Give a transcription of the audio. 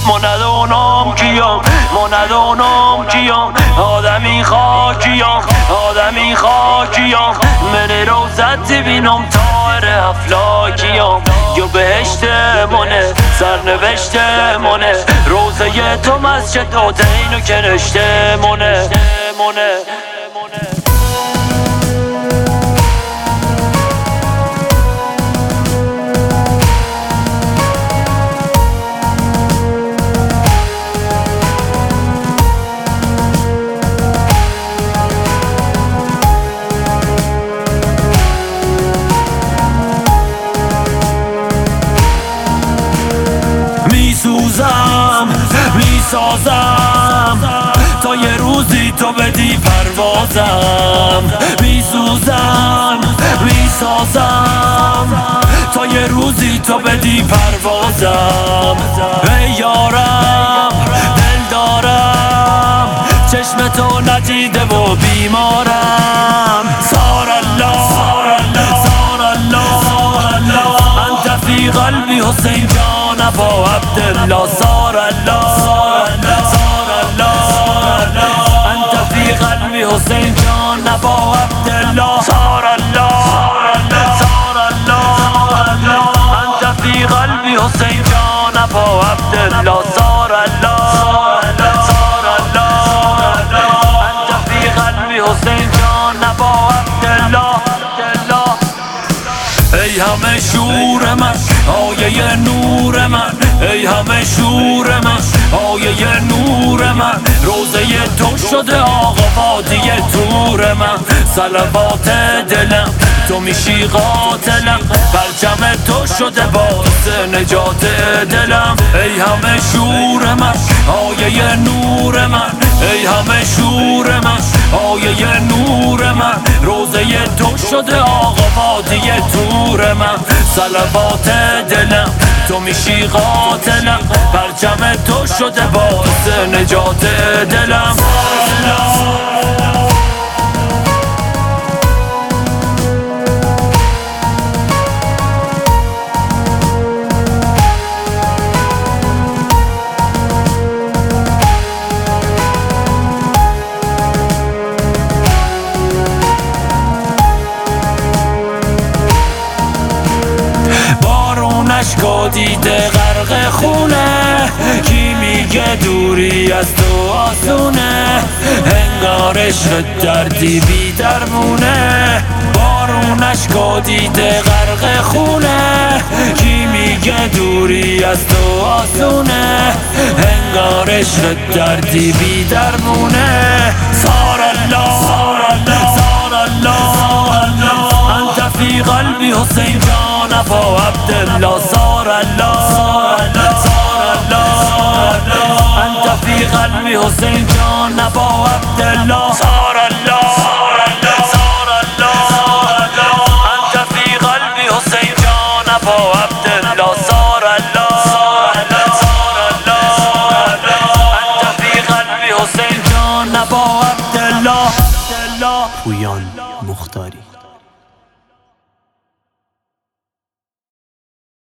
ندونم کیم ندونم کیم آدمی خاکیم من روزت بینم تار افلاکیم یا بهشت منه سرنوشت منه روزه تو مسجد دینو کنشته منه میسازم تا یه روزی تو بدی پروازم میسازم تا یه روزی تو بدی پروازم ای یارم دل دارم چشم تو ندیده و بیمارم سار الله انت فی قلبی حسین جان ابا عبدالله سار الله انت فی قلبی حسین جان ابا عبدالله سار الله انت فی قلبی حسین جان ابا عبدالله سار الله انت فی قلبی حسین جان ابا عبدالله ای همه شور من آیه نور من ای همه شور من آیه نور من روزه تو شده آقا وادی تور من صلوات دلم تو میشی قاتلم پرچم تو شده باعث نجات دلم ای همه شور من آیه نور من ای همه شور من آیه نور من روزه تو شده آقا وادی تور من صلوات دلم تو میشی قاتلم پرچم تو شده باعث نجات دلم اشکا دیده غرق خونه کی میگه دوری از تو آسونه انگار عشق دردی بی درمونه بارون اشکا دیده غرق خونه کی میگه دوری از تو آسونه انگار عشق دردی بی درمونه سار الله انت فی قلبی حسین جان ابا عبدالله سار الله انت فی قلبی حسین جان ابا عبدالله